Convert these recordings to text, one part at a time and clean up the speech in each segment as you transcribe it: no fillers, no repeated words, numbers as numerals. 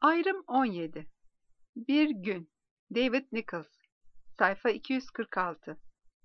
Ayrım 17. Bir gün. David Nichols. Sayfa 246.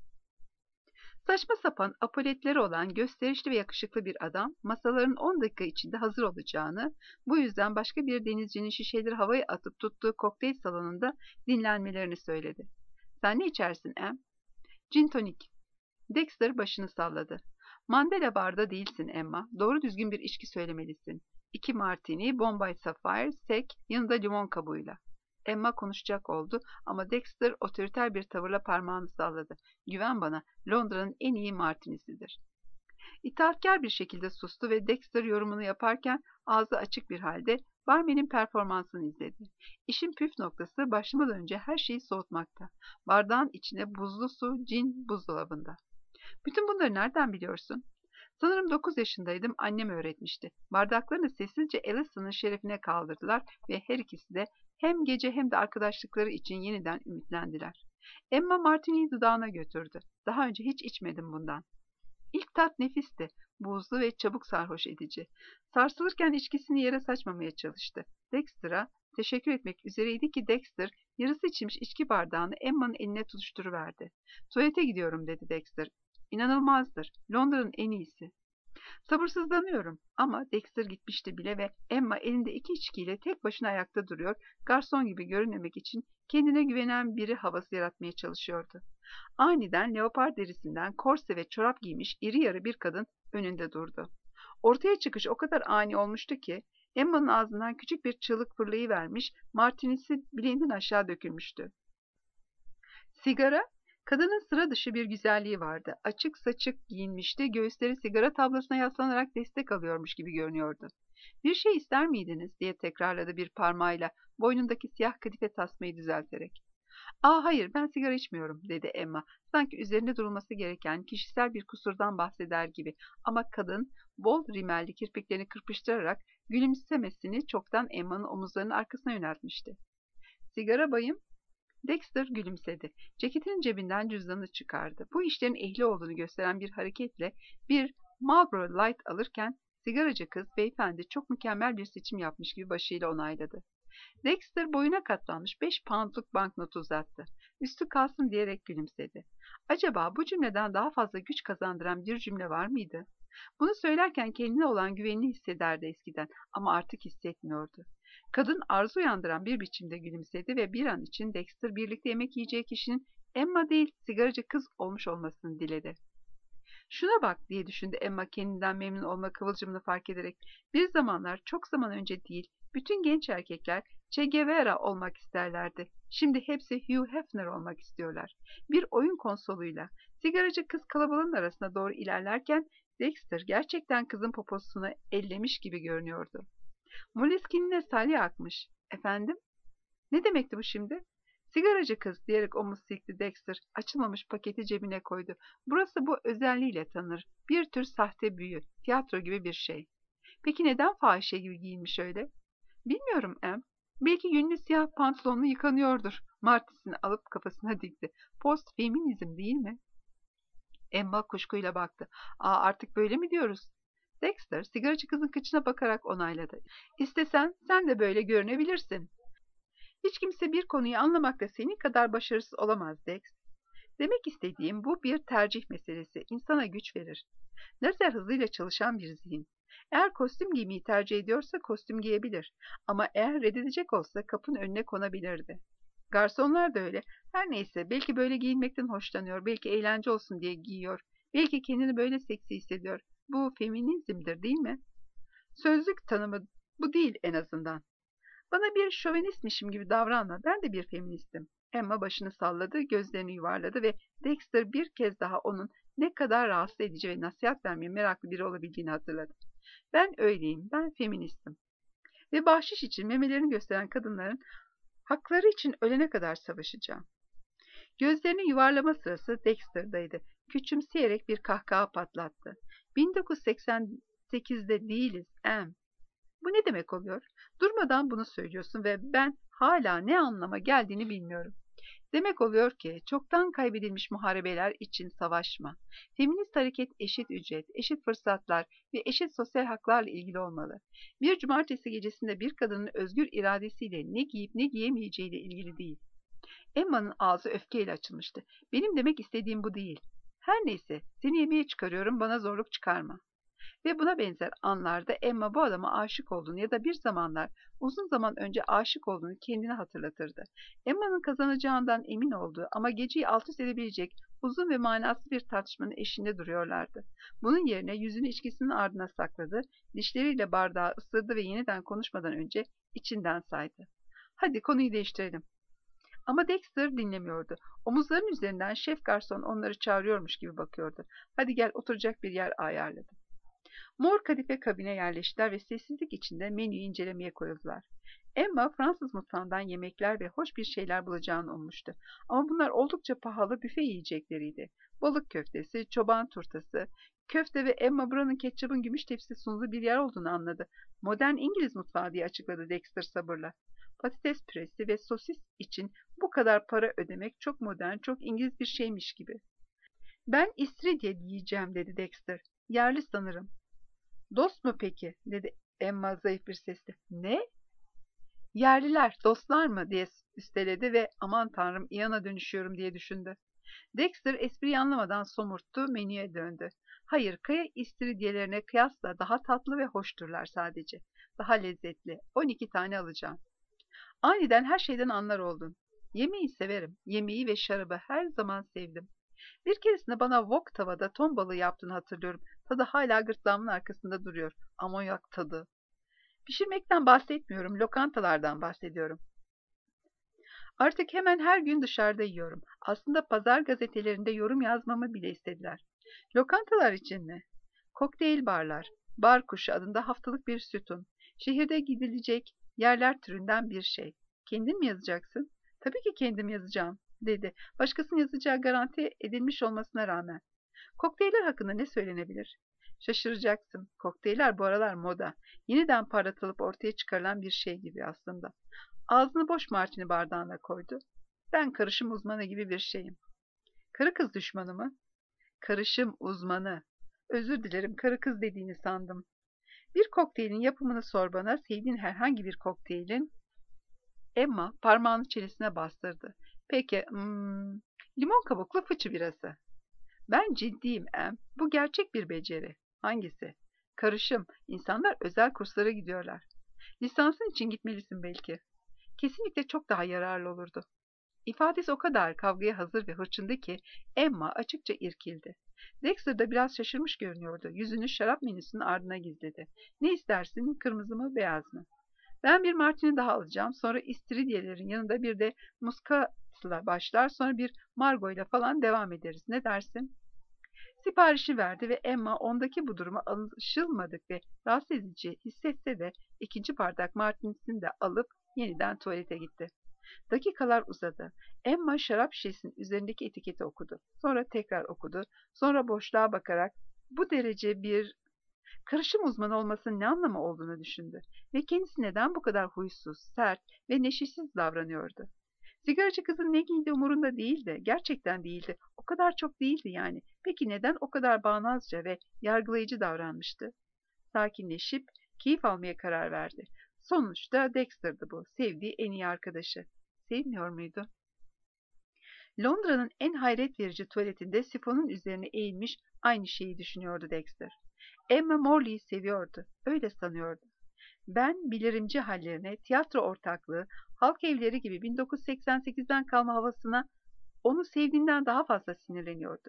Saçma sapan apoletleri olan gösterişli ve yakışıklı bir adam, masaların 10 dakika içinde hazır olacağını, bu yüzden başka bir denizcinin şişeleri havaya atıp tuttuğu kokteyl salonunda dinlenmelerini söyledi. Sen ne içersin Em? Gin tonik. Dexter başını salladı. Mandela barda değilsin Emma. Doğru düzgün bir içki söylemelisin. 2 martini, Bombay Sapphire, sek, yanında limon kabuğuyla. Emma konuşacak oldu ama Dexter otoriter bir tavırla parmağını salladı. Güven bana, Londra'nın en iyi martinisidir. İtaatkar bir şekilde sustu ve Dexter yorumunu yaparken ağzı açık bir halde barmenin performansını izledi. İşin püf noktası başlamadan önce her şeyi soğutmakta. Bardağın içine buzlu su, cin buzdolabında. Bütün bunları nereden biliyorsun? Sanırım 9 yaşındaydım, annem öğretmişti. Bardaklarını sessizce Alison'ın şerefine kaldırdılar ve her ikisi de hem gece hem de arkadaşlıkları için yeniden ümitlendiler. Emma Martini'yi dudağına götürdü. Daha önce hiç içmedim bundan. İlk tat nefisti, buzlu ve çabuk sarhoş edici. Sarsılırken içkisini yere saçmamaya çalıştı. Dexter'a teşekkür etmek üzereydi ki Dexter yarısı içilmiş içki bardağını Emma'nın eline tutuşturuverdi. Tuvalete gidiyorum dedi Dexter. İnanılmazdır. Londra'nın en iyisi. Sabırsızlanıyorum ama Dexter gitmişti bile ve Emma elinde 2 içkiyle tek başına ayakta duruyor, garson gibi görünmemek için kendine güvenen biri havası yaratmaya çalışıyordu. Aniden leopar derisinden korse ve çorap giymiş iri yarı bir kadın önünde durdu. Ortaya çıkış o kadar ani olmuştu ki Emma'nın ağzından küçük bir çığlık fırlayıvermiş, martinisi bileğinden aşağı dökülmüştü. Sigara? Kadının sıra dışı bir güzelliği vardı. Açık saçık giyinmişti, göğüsleri sigara tablasına yaslanarak destek alıyormuş gibi görünüyordu. Bir şey ister miydiniz diye tekrarladı bir parmağıyla boynundaki siyah kadife tasmayı düzelterek. Aa hayır ben sigara içmiyorum dedi Emma. Sanki üzerinde durulması gereken kişisel bir kusurdan bahseder gibi. Ama kadın bol rimelli kirpiklerini kırpıştırarak gülümsemesini çoktan Emma'nın omuzlarının arkasına yöneltmişti. Sigara bayım. Dexter gülümsedi. Ceketinin cebinden cüzdanını çıkardı. Bu işlerin ehli olduğunu gösteren bir hareketle bir Marlboro Light alırken sigaracı kız beyefendi çok mükemmel bir seçim yapmış gibi başıyla onayladı. Dexter boyuna katlanmış 5 poundluk banknotu uzattı. Üstü kalsın diyerek gülümsedi. Acaba bu cümleden daha fazla güç kazandıran bir cümle var mıydı? Bunu söylerken kendine olan güvenini hissederdi eskiden ama artık hissetmiyordu. Kadın arzu uyandıran bir biçimde gülümsedi ve bir an için Dexter birlikte yemek yiyeceği kişinin Emma değil sigaracı kız olmuş olmasını diledi. Şuna bak diye düşündü Emma kendinden memnun olma kıvılcımını fark ederek. Bir zamanlar çok zaman önce değil bütün genç erkekler Che Guevara olmak isterlerdi. Şimdi hepsi Hugh Hefner olmak istiyorlar. Bir oyun konsoluyla sigaracı kız kalabalığın arasına doğru ilerlerken Dexter gerçekten kızın poposunu ellemiş gibi görünüyordu. Moleskin'ine salya akmış. Efendim? Ne demekti bu şimdi? Sigaracı kız diyerek omuz silkti Dexter. Açılmamış paketi cebine koydu. Burası bu özelliğiyle tanır. Bir tür sahte büyü. Tiyatro gibi bir şey. Peki neden fahişe gibi giyinmiş öyle? Bilmiyorum Em. Belki yünlü siyah pantolonlu yıkanıyordur. Martisini alıp kafasına dikti. Post feminizm değil mi? Emma kuşkuyla baktı. Aa artık böyle mi diyoruz? Dexter sigaracı kızın kıçına bakarak onayladı. İstesen sen de böyle görünebilirsin. Hiç kimse bir konuyu anlamakta senin kadar başarısız olamaz Dex. Demek istediğim bu bir tercih meselesi. İnsana güç verir. Lazer hızıyla çalışan bir zihin. Eğer kostüm giymeyi tercih ediyorsa kostüm giyebilir. Ama eğer reddedecek olsa kapının önüne konabilirdi. Garsonlar da öyle. Her neyse belki böyle giyinmekten hoşlanıyor. Belki eğlence olsun diye giyiyor. Belki kendini böyle seksi hissediyor. Bu feminizmdir değil mi? Sözlük tanımı bu değil en azından. Bana bir şövenistmişim gibi davranma. Ben de bir feministim. Emma başını salladı, gözlerini yuvarladı ve Dexter bir kez daha onun ne kadar rahatsız edici ve nasihat vermeye meraklı biri olabildiğini hatırladı. Ben öyleyim, ben feministim. Ve bahşiş için memelerini gösteren kadınların hakları için ölene kadar savaşacağım. Gözlerini yuvarlama sırası Dexter'daydı. Küçümseyerek bir kahkaha patlattı. 1988'de değiliz, Em. Bu ne demek oluyor? Durmadan bunu söylüyorsun ve ben hala ne anlama geldiğini bilmiyorum. Demek oluyor ki çoktan kaybedilmiş muharebeler için savaşma. Feminist hareket eşit ücret, eşit fırsatlar ve eşit sosyal haklarla ilgili olmalı. Bir cumartesi gecesinde bir kadının özgür iradesiyle ne giyip ne giyemeyeceğiyle ilgili değil. Emma'nın ağzı öfkeyle açılmıştı. Benim demek istediğim bu değil. Her neyse, seni yemeğe çıkarıyorum, bana zorluk çıkarma. Ve buna benzer anlarda Emma bu adama aşık olduğunu ya da bir zamanlar uzun zaman önce aşık olduğunu kendine hatırlatırdı. Emma'nın kazanacağından emin olduğu ama geceyi alt üst edebilecek uzun ve manasız bir tartışmanın eşiğinde duruyorlardı. Bunun yerine yüzünü içkisinin ardına sakladı, dişleriyle bardağı ısırdı ve yeniden konuşmadan önce içinden saydı. Hadi konuyu değiştirelim. Ama Dexter dinlemiyordu. Omuzlarının üzerinden şef garson onları çağırıyormuş gibi bakıyordu. Hadi gel, oturacak bir yer ayarladı. Mor kadife kabine yerleştiler ve sessizlik içinde menüyü incelemeye koyuldular. Emma Fransız mutfağından yemekler ve hoş bir şeyler bulacağını ummuştu. Ama bunlar oldukça pahalı büfe yiyecekleriydi. Balık köftesi, çoban turtası, köfte ve Emma buranın ketçabın gümüş tepsi sunduğu bir yer olduğunu anladı. Modern İngiliz mutfağı diye açıkladı Dexter sabırla. Patates püresi ve sosis için bu kadar para ödemek çok modern, çok İngiliz bir şeymiş gibi. Ben istiridye yiyeceğim dedi Dexter. Yerli sanırım. Dost mu peki? Dedi Emma zayıf bir sesle. Ne? Yerliler, dostlar mı? Diye üsteledi ve aman tanrım İyan'a dönüşüyorum diye düşündü. Dexter espriyi anlamadan somurttu, menüye döndü. Hayır, kaya istiridyelerine kıyasla daha tatlı ve hoşturlar sadece. Daha lezzetli. 12 tane alacağım. Aniden her şeyden anlar oldun. Yemeği severim. Yemeği ve şarabı her zaman sevdim. Bir keresinde bana wok tavada ton balığı yaptığını hatırlıyorum. Tadı hala gırtlağımın arkasında duruyor. Amonyak tadı. Pişirmekten bahsetmiyorum, lokantalardan bahsediyorum. Artık hemen her gün dışarıda yiyorum. Aslında pazar gazetelerinde yorum yazmamı bile istediler. Lokantalar için mi? Kokteyl barlar, bar kuşu adında haftalık bir sütun. Şehirde gidilecek yerler türünden bir şey. Kendin mi yazacaksın? Tabii ki kendim yazacağım, dedi. Başkasının yazacağı garanti edilmiş olmasına rağmen. Kokteyller hakkında ne söylenebilir? Şaşıracaksın. Kokteyller bu aralar moda. Yeniden parlatılıp ortaya çıkarılan bir şey gibi aslında. Ağzını boş martini bardağına koydu. Ben karışım uzmanı gibi bir şeyim. Karı kız düşmanı mı? Karışım uzmanı. Özür dilerim, karı kız dediğini sandım. Bir kokteylin yapımını sor bana, sevdiğin herhangi bir kokteylin. Emma parmağını çenesine bastırdı. Peki, limon kabuklu fıçı birası. Ben ciddiyim Em. Bu gerçek bir beceri. Hangisi? Karışım. İnsanlar özel kurslara gidiyorlar. Lisansın için gitmelisin belki. Kesinlikle çok daha yararlı olurdu. İfadesi o kadar kavgaya hazır ve hırçındı ki Emma açıkça irkildi. Dexter da biraz şaşırmış görünüyordu. Yüzünü şarap menüsünün ardına gizledi. Ne istersin, kırmızı mı, beyaz mı? Ben bir martini daha alacağım. Sonra istiridyelerin yanında bir de muskatla başlar. Sonra bir margo ile falan devam ederiz. Ne dersin? Siparişi verdi ve Emma ondaki bu duruma alışılmadık ve rahatsız edici hissetse de ikinci bardak martinisini de alıp yeniden tuvalete gitti. Dakikalar uzadı. Emma şarap şişesinin üzerindeki etiketi okudu. Sonra tekrar okudu. Sonra boşluğa bakarak bu derece bir karışım uzmanı olmasının ne anlamı olduğunu düşündü. Ve kendisi neden bu kadar huysuz, sert ve neşesiz davranıyordu. Sigaracı kızın ne giydiği umurunda değildi. Gerçekten değildi. O kadar çok değildi yani. Peki neden o kadar bağnazca ve yargılayıcı davranmıştı? Sakinleşip keyif almaya karar verdi. Sonuçta Dexter'dı bu. Sevdiği en iyi arkadaşı. Sevmiyor muydu? Londra'nın en hayret verici tuvaletinde sifonun üzerine eğilmiş aynı şeyi düşünüyordu Dexter. Emma Morley'i seviyordu. Öyle sanıyordu. Ben bilirimci hallerine, tiyatro ortaklığı, halk evleri gibi 1988'den kalma havasına onu sevdiğinden daha fazla sinirleniyordu.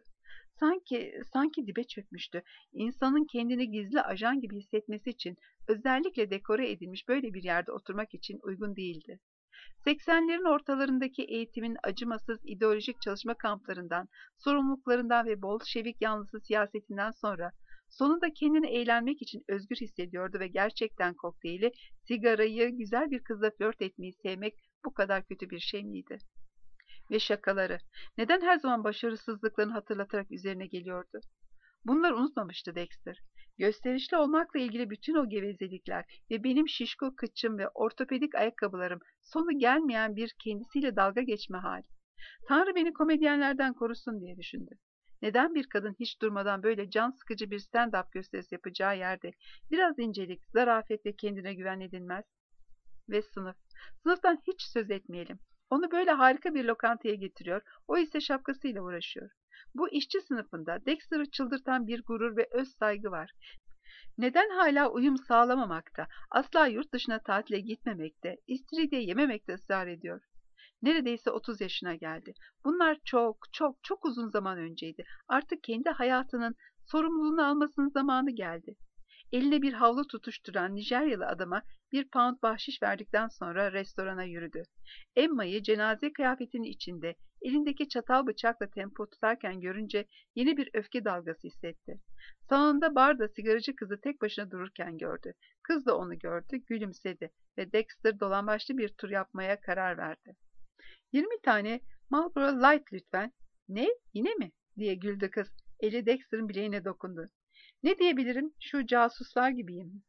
Sanki dibe çökmüştü. İnsanın kendini gizli ajan gibi hissetmesi için özellikle dekore edilmiş böyle bir yerde oturmak için uygun değildi. 80'lerin ortalarındaki eğitimin acımasız ideolojik çalışma kamplarından, sorumluluklarından ve Bolşevik yanlısı siyasetinden sonra sonunda kendini eğlenmek için özgür hissediyordu ve gerçekten kokteyli, sigarayı, güzel bir kızla flört etmeyi sevmek bu kadar kötü bir şey miydi? Ve şakaları. Neden her zaman başarısızlıklarını hatırlatarak üzerine geliyordu? Bunları unutmamıştı Dexter. Gösterişli olmakla ilgili bütün o gevezelikler ve benim şişko kıçım ve ortopedik ayakkabılarım sonu gelmeyen bir kendisiyle dalga geçme hali. Tanrı beni komedyenlerden korusun diye düşündü. Neden bir kadın hiç durmadan böyle can sıkıcı bir stand-up gösterisi yapacağı yerde biraz incelik, zarafet ve kendine güven edinmez? Ve sınıf. Sınıftan hiç söz etmeyelim. Onu böyle harika bir lokantaya getiriyor, o ise şapkasıyla uğraşıyor. Bu işçi sınıfında Dexter'ı çıldırtan bir gurur ve öz saygı var. Neden hala uyum sağlamamakta, asla yurt dışına tatile gitmemekte, istiridye yememekte ısrar ediyor? Neredeyse 30 yaşına geldi. Bunlar çok, çok, çok uzun zaman önceydi. Artık kendi hayatının sorumluluğunu almasının zamanı geldi. Eline bir havlu tutuşturan Nijeryalı adama 1 pound bahşiş verdikten sonra restorana yürüdü. Emma'yı cenaze kıyafetinin içinde, elindeki çatal bıçakla tempo tutarken görünce yeni bir öfke dalgası hissetti. Sağında barda sigaracı kızı tek başına dururken gördü. Kız da onu gördü, gülümsedi ve Dexter dolambaçlı bir tur yapmaya karar verdi. 20 tane Marlboro Light lütfen. Ne? Yine mi? Diye güldü kız. Eli Dexter'ın bileğine dokundu. Ne diyebilirim? Şu casuslar gibiyim.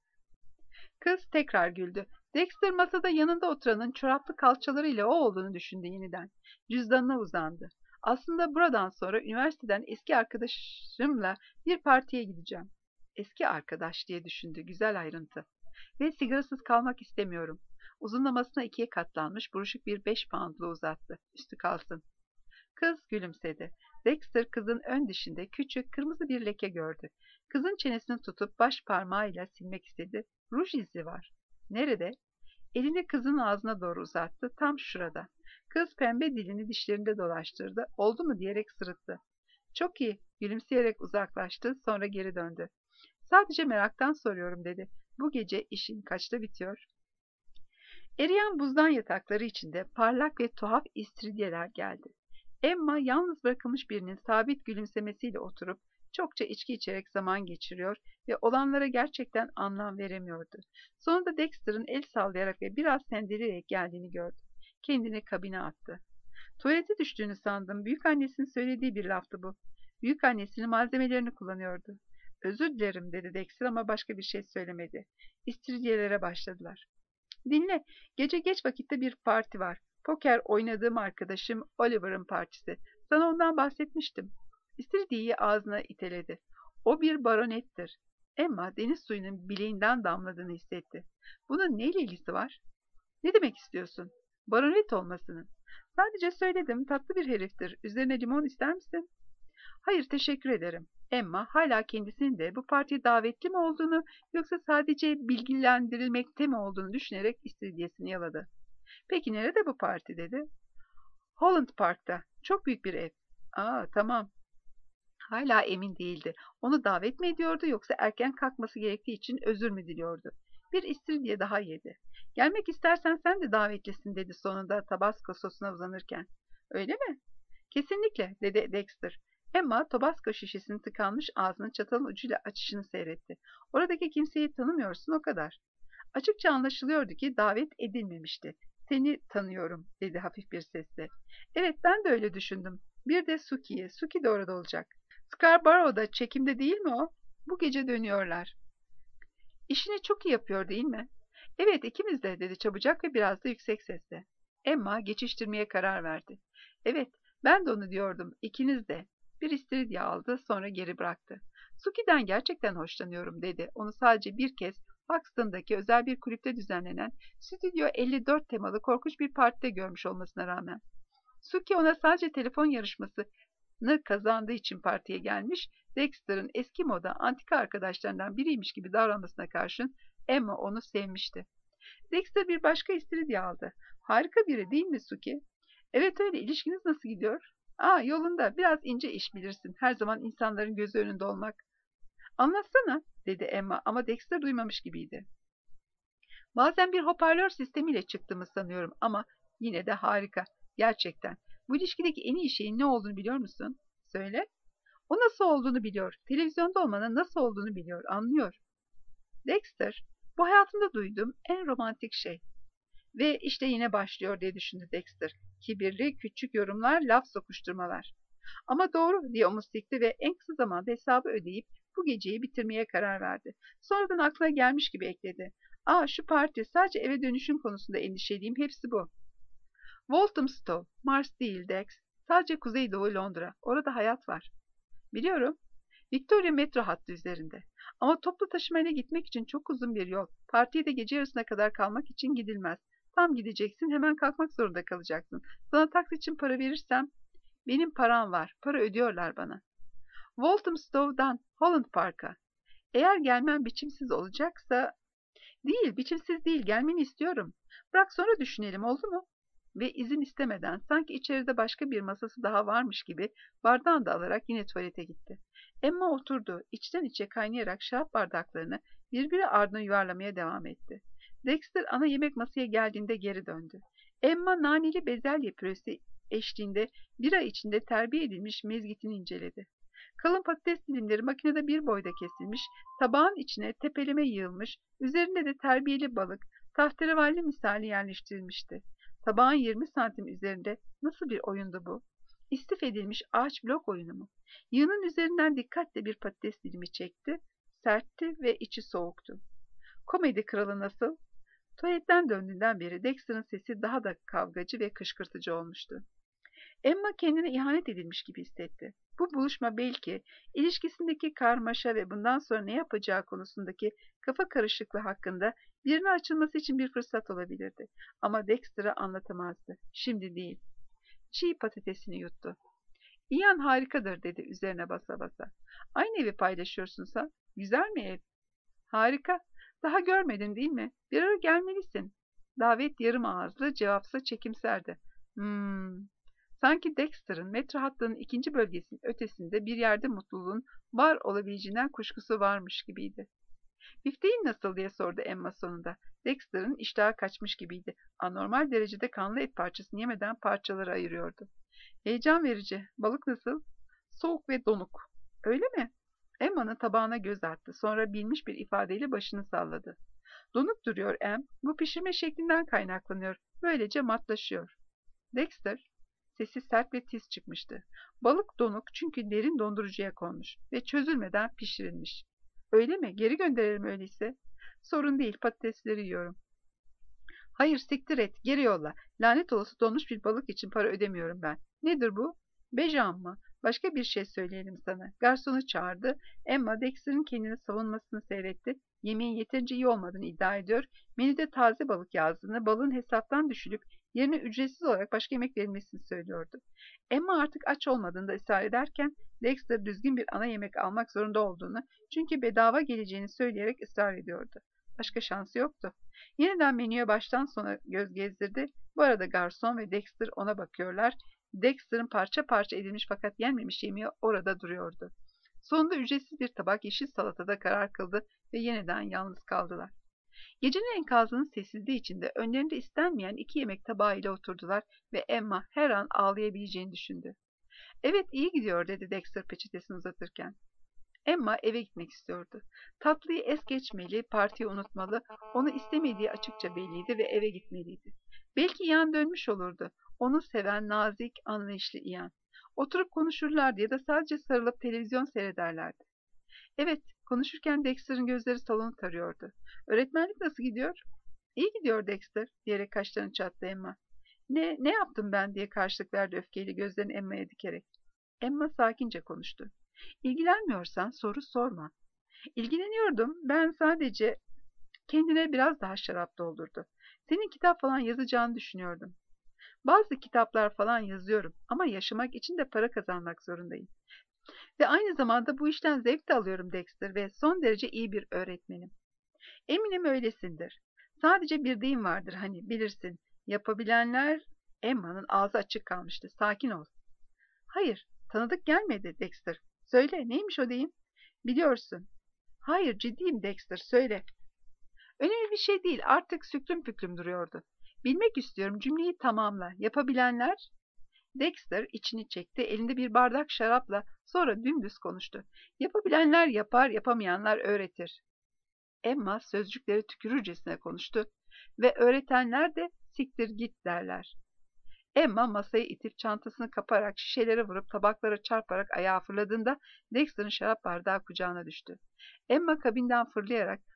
Kız tekrar güldü. Dexter masada yanında oturanın çoraplı kalçalarıyla o olduğunu düşündü yeniden. Cüzdanına uzandı. Aslında buradan sonra üniversiteden eski arkadaşımla bir partiye gideceğim. Eski arkadaş diye düşündü. Güzel ayrıntı. Ve sigarasız kalmak istemiyorum. Uzunlamasına 2'ye katlanmış buruşuk bir 5 poundlu uzattı. Üstü kalsın. Kız gülümsedi. Dexter kızın ön dişinde küçük kırmızı bir leke gördü. Kızın çenesini tutup baş parmağıyla silmek istedi. Ruj izi var. Nerede? Elini kızın ağzına doğru uzattı. Tam şurada. Kız pembe dilini dişlerinde dolaştırdı. Oldu mu diyerek sırıttı. Çok iyi. Gülümseyerek uzaklaştı. Sonra geri döndü. Sadece meraktan soruyorum dedi. Bu gece işin kaçta bitiyor? Eriyen buzdan yatakları içinde parlak ve tuhaf istiridyeler geldi. Emma yalnız bırakılmış birinin sabit gülümsemesiyle oturup çokça içki içerek zaman geçiriyor ve olanlara gerçekten anlam veremiyordu. Sonunda Dexter'ın el sallayarak ve biraz sendeleyerek geldiğini gördü. Kendini kabine attı. Tuvalete düştüğünü sandım. Büyükannesinin söylediği bir laftı bu. Büyükannesinin malzemelerini kullanıyordu. Özür dilerim dedi Dexter ama başka bir şey söylemedi. İstiridye'lere başladılar. Dinle, gece geç vakitte bir parti var. Poker oynadığım arkadaşım Oliver'ın partisi. Sana ondan bahsetmiştim. İstiridye'yi ağzına iteledi. O bir baronettir. Emma deniz suyunun bileğinden damladığını hissetti. Bunun neyle ilgisi var? Ne demek istiyorsun? Baronet olmasının. Sadece söyledim, tatlı bir heriftir. Üzerine limon ister misin? Hayır, teşekkür ederim. Emma hala kendisinin de bu partiye davetli mi olduğunu yoksa sadece bilgilendirilmekte mi olduğunu düşünerek istiridyesini yaladı. Peki nerede bu parti dedi. Holland Park'ta. Çok büyük bir ev. Aa, tamam. Hala emin değildi. Onu davet mi ediyordu yoksa erken kalkması gerektiği için özür mü diliyordu? Bir istiridye daha yedi. Gelmek istersen sen de davetlisin dedi sonunda Tabasco sosuna uzanırken. Öyle mi? Kesinlikle dedi Dexter. Emma Tabasco şişesini tıkanmış ağzını çatalın ucuyla açışını seyretti. Oradaki kimseyi tanımıyorsun o kadar. Açıkça anlaşılıyordu ki davet edilmemişti. Seni tanıyorum dedi hafif bir sesle. Evet ben de öyle düşündüm. Bir de Suki'yi. Suki de orada olacak. Scarborough'da çekimde değil mi o? Bu gece dönüyorlar. İşini çok iyi yapıyor değil mi? Evet ikimiz de dedi çabucak ve biraz da yüksek sesle. Emma geçiştirmeye karar verdi. Evet ben de onu diyordum ikiniz de. Bir istiridye aldı sonra geri bıraktı. Suki'den gerçekten hoşlanıyorum dedi. Onu sadece bir kez Buxton'daki özel bir kulüpte düzenlenen Stüdyo 54 temalı korkunç bir partide görmüş olmasına rağmen. Suki ona sadece telefon yarışmasını kazandığı için partiye gelmiş, Dexter'ın eski moda antika arkadaşlarından biriymiş gibi davranmasına karşın Emma onu sevmişti. Dexter bir başka istiridye aldı. Harika biri değil mi Suki? Evet öyle. İlişkiniz nasıl gidiyor? Aa yolunda. Biraz ince iş bilirsin. Her zaman insanların gözü önünde olmak. Anlatsana dedi Emma ama Dexter duymamış gibiydi. Bazen bir hoparlör sistemiyle çıktığımı sanıyorum ama yine de harika. Gerçekten. Bu ilişkideki en iyi şeyin ne olduğunu biliyor musun? Söyle. O nasıl olduğunu biliyor. Televizyonda olmanın nasıl olduğunu biliyor. Anlıyor. Dexter, bu hayatımda duyduğum en romantik şey. Ve işte yine başlıyor diye düşündü Dexter. Kibirli, küçük yorumlar, laf sokuşturmalar. Ama doğru diye omuz sikti ve en kısa zamanda hesabı ödeyip bu geceyi bitirmeye karar verdi. Sonradan aklına gelmiş gibi ekledi. Aa şu parti sadece eve dönüşüm konusunda endişeliyim hepsi bu. Walthamstow, Mars değil Dex. Sadece Kuzeydoğu Londra. Orada hayat var. Biliyorum. Victoria metro hattı üzerinde. Ama toplu taşımayla gitmek için çok uzun bir yol. Partiye de gece yarısına kadar kalmak için gidilmez. Tam gideceksin, hemen kalkmak zorunda kalacaksın. Sana taksi için para verirsem, benim param var. Para ödüyorlar bana. Walthamstow'dan Holland Park'a. Eğer gelmem biçimsiz olacaksa... Değil, biçimsiz değil. Gelmeni istiyorum. Bırak sonra düşünelim, oldu mu? Ve izin istemeden, sanki içeride başka bir masası daha varmış gibi bardağını da alarak yine tuvalete gitti. Emma oturdu. İçten içe kaynayarak şarap bardaklarını birbiri ardına yuvarlamaya devam etti. Dexter ana yemek masaya geldiğinde geri döndü. Emma naneli bezelye püresi eşliğinde bira içinde terbiye edilmiş mezgitini inceledi. Kalın patates dilimleri makinede bir boyda kesilmiş, tabağın içine tepeleme yığılmış, üzerinde de terbiyeli balık, tahterevalli misali yerleştirilmişti. Tabağın 20 santim üzerinde nasıl bir oyundu bu? İstif edilmiş ağaç blok oyunu mu? Yığının üzerinden dikkatle bir patates dilimi çekti, sertti ve içi soğuktu. Komedi kralı nasıl? Tuvaletten döndüğünden beri Dexter'ın sesi daha da kavgacı ve kışkırtıcı olmuştu. Emma kendine ihanet edilmiş gibi hissetti. Bu buluşma belki ilişkisindeki karmaşa ve bundan sonra ne yapacağı konusundaki kafa karışıklığı hakkında birine açılması için bir fırsat olabilirdi. Ama Dexter'a anlatamazdı. Şimdi değil. Çiğ patatesini yuttu. Ian harikadır dedi üzerine basa basa. Aynı evi paylaşıyorsunsa. Güzel mi ev? Harika. Daha görmedin değil mi? Bir ara gelmelisin. Davet yarım ağızlı, cevapsa çekimserdi. Sanki Dexter'ın metro hattının ikinci bölgesinin ötesinde bir yerde mutluluğun var olabileceğinden kuşkusu varmış gibiydi. Bifteğin nasıl diye sordu Emma sonunda. Dexter'ın iştahı kaçmış gibiydi. Anormal derecede kanlı et parçasını yemeden parçaları ayırıyordu. Heyecan verici. Balık nasıl? Soğuk ve donuk. Öyle mi? Emma'nın tabağına göz attı. Sonra bilmiş bir ifadeyle başını salladı. Donuk duruyor Em. Bu pişirme şeklinden kaynaklanıyor. Böylece matlaşıyor. Dexter, sesi sert ve tiz çıkmıştı. Balık donuk çünkü derin dondurucuya konmuş ve çözülmeden pişirilmiş. Öyle mi? Geri gönderelim öyleyse. Sorun değil, patatesleri yiyorum. Hayır, siktir et, geri yolla. Lanet olası donmuş bir balık için para ödemiyorum ben. Nedir bu? Bejan mı? Başka bir şey söyleyelim sana. Garsonu çağırdı. Emma Dexter'ın kendini savunmasını seyretti. Yemeğin yeterince iyi olmadığını iddia ediyor. Menüde taze balık yazdığını, balığın hesaptan düşülüp yerine ücretsiz olarak başka yemek verilmesini söylüyordu. Emma artık aç olmadığını da ısrar ederken Dexter düzgün bir ana yemek almak zorunda olduğunu, çünkü bedava geleceğini söyleyerek ısrar ediyordu. Başka şansı yoktu. Yeniden menüye baştan sona göz gezdirdi. Bu arada garson ve Dexter ona bakıyorlar. Dexter'ın parça parça edilmiş fakat yenmemiş yemeği orada duruyordu. Sonunda ücretsiz bir tabak yeşil salatada karar kıldı ve yeniden yalnız kaldılar. Gecenin enkazının sessizliği içinde önlerinde istenmeyen 2 yemek tabağı ile oturdular ve Emma her an ağlayabileceğini düşündü. Evet, iyi gidiyor dedi Dexter peçetesini uzatırken. Emma eve gitmek istiyordu. Tatlıyı es geçmeli, partiyi unutmalı, onu istemediği açıkça belliydi ve eve gitmeliydi. Belki Ian dönmüş olurdu. Onu seven, nazik, anlayışlı Ian. Oturup konuşurlardı ya da sadece sarılıp televizyon seyrederlerdi. Evet, konuşurken Dexter'ın gözleri salonu tarıyordu. Öğretmenlik nasıl gidiyor? İyi gidiyor Dexter, diyerek kaşlarını çattı Emma. Ne yaptım ben diye karşılık verdi öfkeyle gözlerini Emma'ya dikerek. Emma sakince konuştu. İlgilenmiyorsan soru sorma. İlgileniyordum. Ben sadece kendine biraz daha şarap doldurdu. Senin kitap falan yazacağını düşünüyordum. Bazı kitaplar falan yazıyorum ama yaşamak için de para kazanmak zorundayım. Ve aynı zamanda bu işten zevk de alıyorum Dexter ve son derece iyi bir öğretmenim. Eminim öylesindir. Sadece bir deyim vardır hani bilirsin. Yapabilenler... Emma'nın ağzı açık kalmıştı. Sakin ol. Hayır, tanıdık gelmedi Dexter. Söyle, neymiş o deyim? Biliyorsun. Hayır, ciddiyim Dexter, söyle. Önemli bir şey değil, artık süklüm püklüm duruyordu. Bilmek istiyorum, cümleyi tamamla. Yapabilenler? Dexter içini çekti, elinde bir bardak şarapla, sonra dümdüz konuştu. Yapabilenler yapar, yapamayanlar öğretir. Emma sözcükleri tükürürcesine konuştu ve öğretenler de siktir git derler. Emma masayı itip çantasını kaparak şişelere vurup tabaklara çarparak ayağa fırladığında Dexter'ın şarap bardağı kucağına düştü. Emma kabinden fırlayarak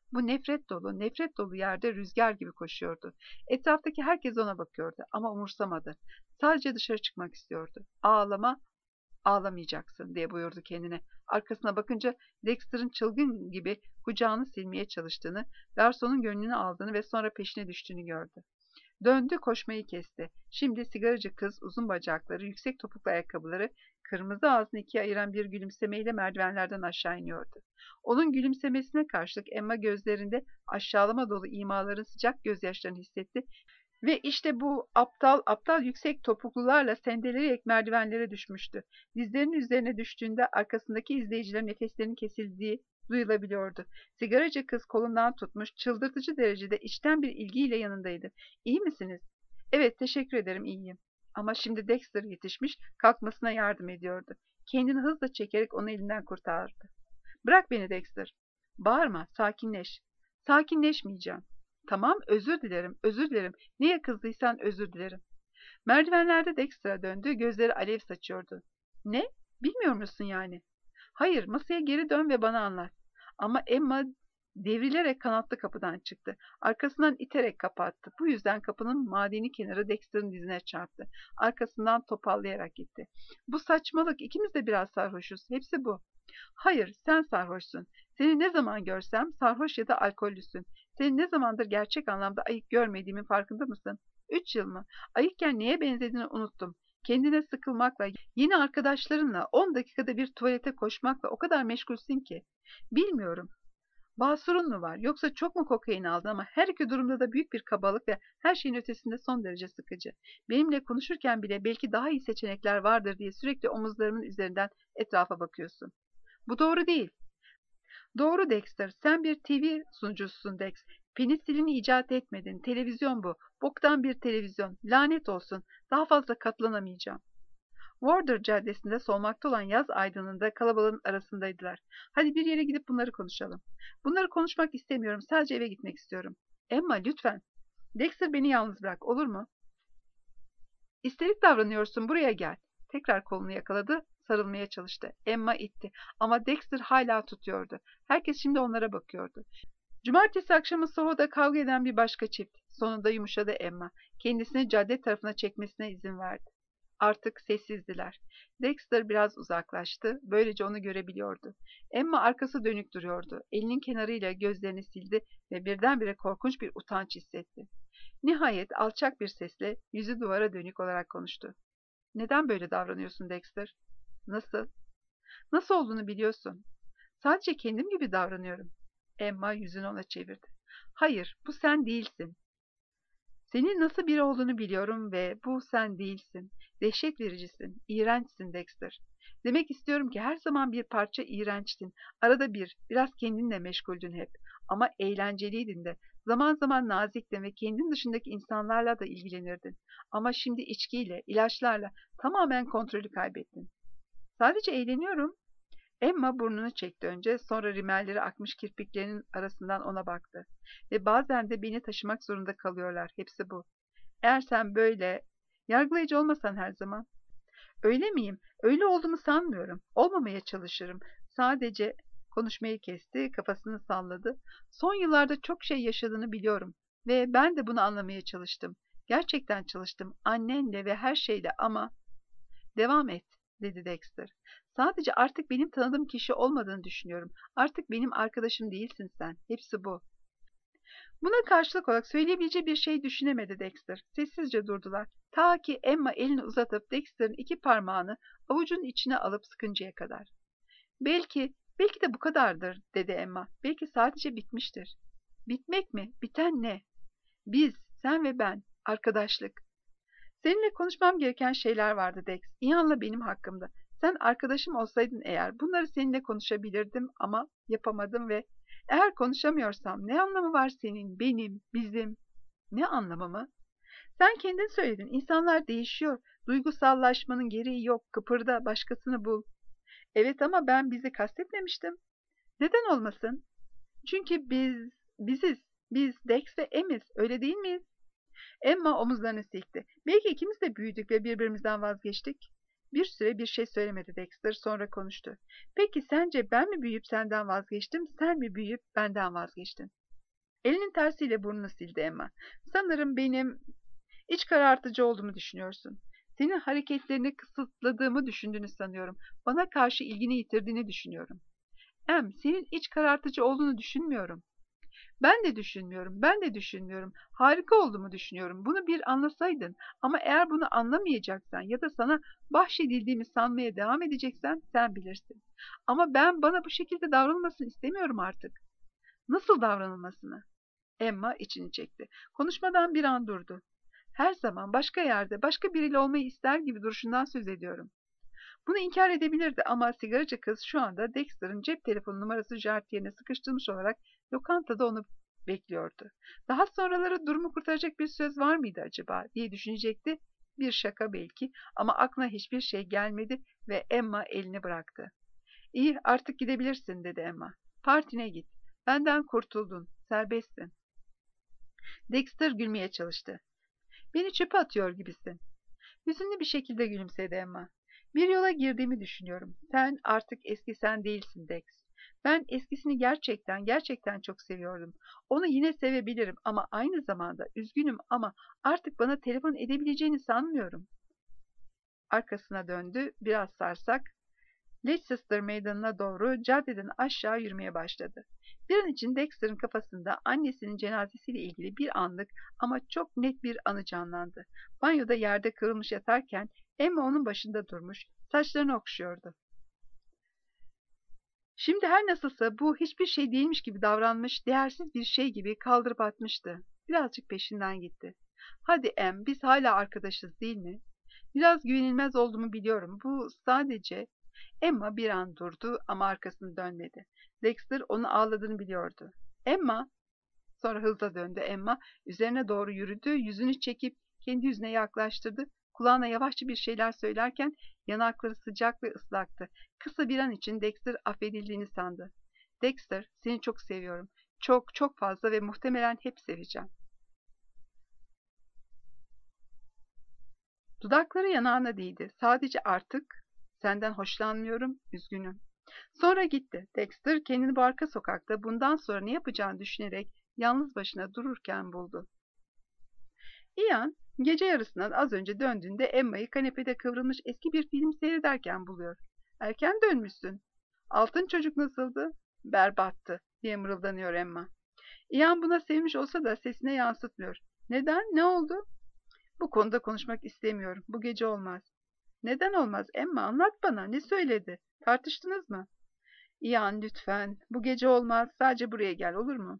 Bu nefret dolu yerde rüzgar gibi koşuyordu. Etraftaki herkes ona bakıyordu ama umursamadı. Sadece dışarı çıkmak istiyordu. Ağlama, ağlamayacaksın diye buyurdu kendine. Arkasına bakınca Dexter'ın çılgın gibi kucağını silmeye çalıştığını, garsonun gönlünü aldığını ve sonra peşine düştüğünü gördü. Döndü, koşmayı kesti. Şimdi sigaracı kız uzun bacakları, yüksek topuklu ayakkabıları, kırmızı ağzını ikiye ayıran bir gülümsemeyle merdivenlerden aşağı iniyordu. Onun gülümsemesine karşılık Emma gözlerinde aşağılama dolu imaların sıcak gözyaşlarını hissetti ve işte bu aptal aptal yüksek topuklularla sendeleyerek merdivenlere düşmüştü. Dizlerinin üzerine düştüğünde arkasındaki izleyicilerin nefeslerinin kesildiği duyulabiliyordu. Sigaracı kız kolundan tutmuş, çıldırtıcı derecede içten bir ilgiyle yanındaydı. "İyi misiniz?" "Evet, teşekkür ederim, iyiyim." Ama şimdi Dexter yetişmiş, kalkmasına yardım ediyordu. Kendini hızla çekerek onu elinden kurtardı. "Bırak beni Dexter." "Bağırma, sakinleş." "Sakinleşmeyeceğim." "Tamam, özür dilerim, özür dilerim. Niye kızdıysan özür dilerim." Merdivenlerde Dexter'a döndü, gözleri alev saçıyordu. "Ne? Bilmiyor musun yani?" "Hayır, masaya geri dön ve bana anlat." Ama Emma devrilerek kanatlı kapıdan çıktı. Arkasından iterek kapattı. Bu yüzden kapının madeni kenarı Dexter'ın dizine çarptı. Arkasından topallayarak gitti. "Bu saçmalık, ikimiz de biraz sarhoşuz. Hepsi bu." "Hayır, sen sarhoşsun. Seni ne zaman görsem sarhoş ya da alkollüsün. Seni ne zamandır gerçek anlamda ayık görmediğimin farkında mısın? 3 yıl mı? Ayıkken neye benzediğini unuttum. Kendine sıkılmakla, yeni arkadaşlarınla 10 dakikada bir tuvalete koşmakla o kadar meşgulsün ki. Bilmiyorum. Basurun mu var yoksa çok mu kokain aldın ama her iki durumda da büyük bir kabalık ve her şeyin ötesinde son derece sıkıcı. Benimle konuşurken bile belki daha iyi seçenekler vardır diye sürekli omuzlarımın üzerinden etrafa bakıyorsun. Bu doğru değil." "Doğru Dexter. Sen bir TV sunucususun Dex. Penisilini icat etmedin. Televizyon bu. Boktan bir televizyon. Lanet olsun. Daha fazla katlanamayacağım." Wardour Caddesi'nde solmakta olan yaz aydınlığında kalabalığın arasındaydılar. "Hadi bir yere gidip bunları konuşalım." "Bunları konuşmak istemiyorum. Sadece eve gitmek istiyorum." "Emma lütfen." "Dexter beni yalnız bırak. Olur mu?" "İsterik davranıyorsun. Buraya gel." Tekrar kolunu yakaladı, sarılmaya çalıştı. Emma itti ama Dexter hala tutuyordu. Herkes şimdi onlara bakıyordu. Cumartesi akşamı Soho'da kavga eden bir başka çift. Sonunda yumuşadı Emma. Kendisini cadde tarafına çekmesine izin verdi. Artık sessizdiler. Dexter biraz uzaklaştı. Böylece onu görebiliyordu. Emma arkası dönük duruyordu. Elinin kenarıyla gözlerini sildi ve birdenbire korkunç bir utanç hissetti. Nihayet alçak bir sesle yüzü duvara dönük olarak konuştu. "Neden böyle davranıyorsun Dexter?" "Nasıl?" "Nasıl olduğunu biliyorsun." "Sadece kendim gibi davranıyorum." Emma yüzünü ona çevirdi. "Hayır, bu sen değilsin." "Senin nasıl biri olduğunu biliyorum ve bu sen değilsin. Dehşet vericisin, iğrençsin Dexter. Demek istiyorum ki her zaman bir parça iğrençtin. Arada bir, biraz kendinle meşguldün hep. Ama eğlenceliydin de. Zaman zaman naziktin ve kendin dışındaki insanlarla da ilgilenirdin. Ama şimdi içkiyle, ilaçlarla tamamen kontrolü kaybettin." "Sadece eğleniyorum." Emma burnunu çekti önce, sonra rimelleri akmış kirpiklerinin arasından ona baktı. "Ve bazen de beni taşımak zorunda kalıyorlar. Hepsi bu. Eğer sen böyle yargılayıcı olmasan her zaman." "Öyle miyim? Öyle olduğumu sanmıyorum. Olmamaya çalışırım. Sadece..." Konuşmayı kesti, kafasını salladı. "Son yıllarda çok şey yaşadığını biliyorum. Ve ben de bunu anlamaya çalıştım. Gerçekten çalıştım. Annenle ve her şeyle ama..." "Devam et," dedi Dexter. "Sadece artık benim tanıdığım kişi olmadığını düşünüyorum. Artık benim arkadaşım değilsin sen. Hepsi bu." Buna karşılık olarak söyleyebileceği bir şey düşünemedi Dexter. Sessizce durdular. Ta ki Emma elini uzatıp Dexter'ın 2 parmağını avucunun içine alıp sıkıncaya kadar. Belki de bu kadardır," dedi Emma. "Belki sadece bitmiştir." "Bitmek mi? Biten ne?" "Biz, sen ve ben. Arkadaşlık." "Seninle konuşmam gereken şeyler vardı Dex. İhan'la benim hakkımda. Sen arkadaşım olsaydın eğer bunları seninle konuşabilirdim ama yapamadım ve eğer konuşamıyorsam ne anlamı var senin, benim, bizim?" "Ne anlamı mı?" "Sen kendin söyledin. İnsanlar değişiyor. Duygusallaşmanın gereği yok. Kıpırda, başkasını bul." "Evet ama ben bizi kastetmemiştim." "Neden olmasın?" "Çünkü biziz. Biz Dex ve Emiz. Öyle değil miyiz?" Emma omuzlarını silkti. "Belki ikimiz de büyüdük ve birbirimizden vazgeçtik." Bir süre bir şey söylemedi Dexter, sonra konuştu. Peki sence ben mi büyüyüp senden vazgeçtim, sen mi büyüyüp benden vazgeçtin? Elinin tersiyle burnunu sildi Emma. Sanırım benim iç karartıcı olduğumu düşünüyorsun. Senin hareketlerini kısıtladığımı düşündüğünü sanıyorum. Bana karşı ilgini yitirdiğini düşünüyorum. Senin iç karartıcı olduğunu düşünmüyorum. Ben de düşünmüyorum, ben de düşünmüyorum. Harika olduğumu düşünüyorum. Bunu bir anlasaydın. Ama eğer bunu anlamayacaksan ya da sana bahşedildiğimi sanmaya devam edeceksen sen bilirsin. Ama ben bana bu şekilde davranılmasını istemiyorum artık. Nasıl davranılmasını? Emma içini çekti. Konuşmadan bir an durdu. Her zaman başka yerde, başka biriyle olmayı ister gibi duruşundan söz ediyorum. Bunu inkar edebilirdi ama sigaracı kız şu anda Dexter'ın cep telefonu numarası jartiyerine sıkıştırmış olarak lokantada onu bekliyordu. Daha sonraları durumu kurtaracak bir söz var mıydı acaba diye düşünecekti. Bir şaka belki ama aklına hiçbir şey gelmedi ve Emma elini bıraktı. İyi, artık gidebilirsin dedi Emma. Partine git. Benden kurtuldun. Serbestsin. Dexter gülmeye çalıştı. Beni çöpe atıyor gibisin. Hüzünlü bir şekilde gülümsedi Emma. Bir yola girdiğimi düşünüyorum. Sen artık eski sen değilsin Dex. Ben eskisini gerçekten çok seviyordum. Onu yine sevebilirim ama aynı zamanda üzgünüm ama artık bana telefon edebileceğini sanmıyorum. Arkasına döndü, biraz sarsak. Leicester Meydanı'na doğru caddeden aşağı yürümeye başladı. Bir an için Dexter'ın kafasında annesinin cenazesiyle ilgili bir anlık ama çok net bir anı canlandı. Banyoda yerde kırılmış yatarken Emma onun başında durmuş, saçlarını okşuyordu. Şimdi her nasılsa bu hiçbir şey değilmiş gibi davranmış, değersiz bir şey gibi kaldırıp atmıştı. Birazcık peşinden gitti. Hadi Em, biz hala arkadaşız değil mi? Biraz güvenilmez olduğumu biliyorum. Bu sadece... Emma bir an durdu ama arkasını dönmedi. Dexter onu ağladığını biliyordu. Emma, sonra hızla döndü Emma, üzerine doğru yürüdü, yüzünü çekip kendi yüzüne yaklaştırdı. Kulağına yavaşça bir şeyler söylerken yanakları sıcak ve ıslaktı. Kısa bir an için Dexter affedildiğini sandı. Dexter, seni çok seviyorum. Çok, çok fazla ve muhtemelen hep seveceğim. Dudakları yanağına değdi. Sadece artık senden hoşlanmıyorum, üzgünüm. Sonra gitti. Dexter kendini bu arka sokakta bundan sonra ne yapacağını düşünerek yalnız başına dururken buldu. Ian, gece yarısından az önce döndüğünde Emma'yı kanepede kıvrılmış eski bir film seyrederken buluyor. Erken dönmüşsün. Altın çocuk nasıldı? Berbattı, diye mırıldanıyor Emma. Ian buna sevmiş olsa da sesine yansıtmıyor. Neden? Ne oldu? Bu konuda konuşmak istemiyorum. Bu gece olmaz. Neden olmaz Emma? Anlat bana. Ne söyledi? Tartıştınız mı? Ian lütfen. Bu gece olmaz. Sadece buraya gel olur mu?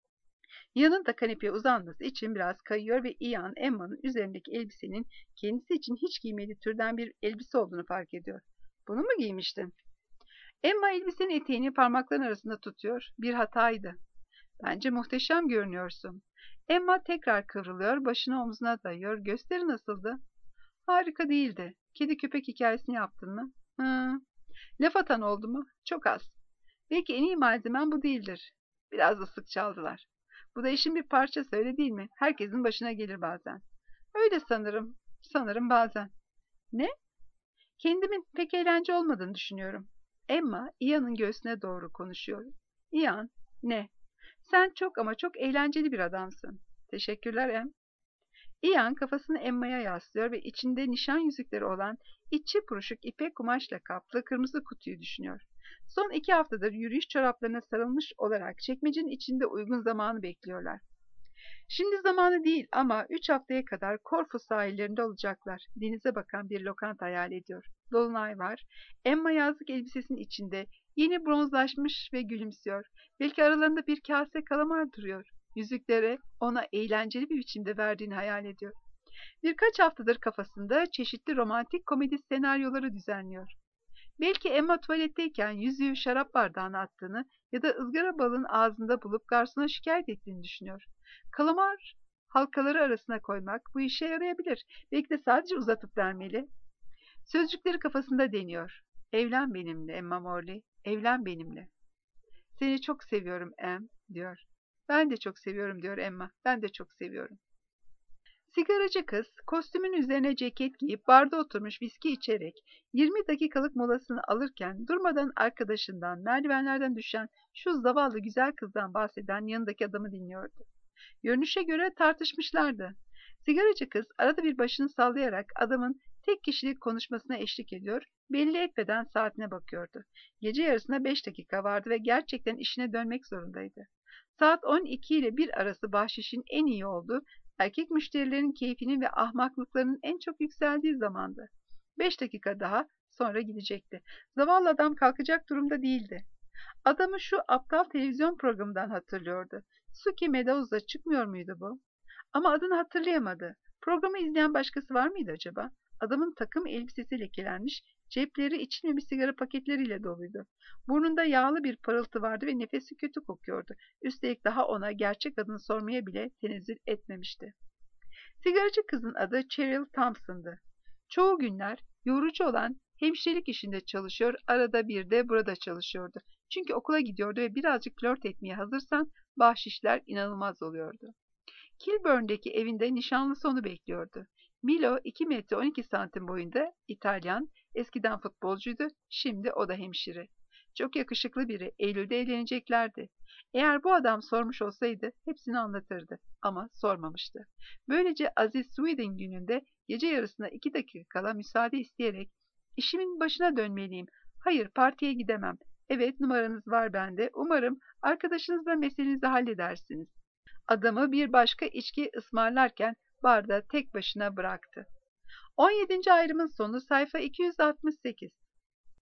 Ian'ın da kanepeye uzanması için biraz kayıyor ve Ian Emma'nın üzerindeki elbisenin kendisi için hiç giymediği türden bir elbise olduğunu fark ediyor. Bunu mu giymiştin? Emma elbisenin eteğini parmakların arasında tutuyor. Bir hataydı. Bence muhteşem görünüyorsun. Emma tekrar kıvrılıyor, başını omzuna dayıyor. Gösteri nasıldı? Harika değildi. Kedi köpek hikayesini yaptın mı? Hı. Laf atan oldu mu? Çok az. Belki en iyi malzemen bu değildir. Biraz da sık çaldılar. Bu da işin bir parçası öyle değil mi? Herkesin başına gelir bazen. Öyle sanırım. Sanırım bazen. Ne? Kendimin pek eğlence olmadığını düşünüyorum. Emma, Ian'ın göğsüne doğru konuşuyor. Ian, ne? Sen çok ama çok eğlenceli bir adamsın. Teşekkürler Em. Ian kafasını Emma'ya yaslıyor ve içinde nişan yüzükleri olan içi buruşuk ipek kumaşla kaplı kırmızı kutuyu düşünüyor. Son 2 haftadır yürüyüş çoraplarına sarılmış olarak çekmecenin içinde uygun zamanı bekliyorlar. Şimdi zamanı değil ama 3 haftaya kadar Korfu sahillerinde olacaklar. Denize bakan bir lokanta hayal ediyor. Dolunay var. Emma yazlık elbisesinin içinde yeni bronzlaşmış ve gülümsüyor. Belki aralarında bir kase kalamar duruyor. Yüzüklere ona eğlenceli bir biçimde verdiğini hayal ediyor. Birkaç haftadır kafasında çeşitli romantik komedi senaryoları düzenliyor. Belki Emma tuvaletteyken yüzüğü şarap bardağına attığını ya da ızgara balığın ağzında bulup garsona şikayet ettiğini düşünüyor. Kalamar halkaları arasına koymak bu işe yarayabilir. Belki de sadece uzatıp vermeli. Sözcükleri kafasında deniyor. Evlen benimle Emma Morley, evlen benimle. Seni çok seviyorum Em, diyor. Ben de çok seviyorum diyor Emma. Ben de çok seviyorum. Sigaracı kız kostümün üzerine ceket giyip barda oturmuş viski içerek 20 dakikalık molasını alırken durmadan arkadaşından merdivenlerden düşen şu zavallı güzel kızdan bahseden yanındaki adamı dinliyordu. Görünüşe göre tartışmışlardı. Sigaracı kız arada bir başını sallayarak adamın tek kişilik konuşmasına eşlik ediyor, belli etmeden saatine bakıyordu. Gece yarısına 5 dakika vardı ve gerçekten işine dönmek zorundaydı. Saat 12 ile 1 arası bahşişin en iyi olduğu, erkek müşterilerin keyfinin ve ahmaklıklarının en çok yükseldiği zamandı. 5 dakika daha sonra gidecekti. Zavallı adam kalkacak durumda değildi. Adamı şu aptal televizyon programından hatırlıyordu. Suki Meadows'da çıkmıyor muydu bu? Ama adını hatırlayamadı. Programı izleyen başkası var mıydı acaba? Adamın takım elbisesi lekelenmiş, cepleri içilmemiş sigara paketleriyle doluydu. Burnunda yağlı bir parıltı vardı ve nefesi kötü kokuyordu. Üstelik daha ona gerçek adını sormaya bile tenezzül etmemişti. Sigaracı kızın adı Cheryl Thompson'dı. Çoğu günler yorucu olan hemşirelik işinde çalışıyor, arada bir de burada çalışıyordu. Çünkü okula gidiyordu ve birazcık flört etmeye hazırsan bahşişler inanılmaz oluyordu. Kilburn'daki evinde nişanlısı onu bekliyordu. Milo 2 metre 12 santim boyunda, İtalyan, eskiden futbolcuydu, şimdi o da hemşire. Çok yakışıklı biri, Eylül'de evleneceklerdi. Eğer bu adam sormuş olsaydı hepsini anlatırdı ama sormamıştı. Böylece Aziz Sweden gününde gece yarısına 2 dakika kala müsaade isteyerek işimin başına dönmeliyim. Hayır, partiye gidemem. Evet, numaranız var bende. Umarım arkadaşınızla meselenizi halledersiniz. Adamı bir başka içki ısmarlarken barda tek başına bıraktı. 17. ayrımın sonu sayfa 268.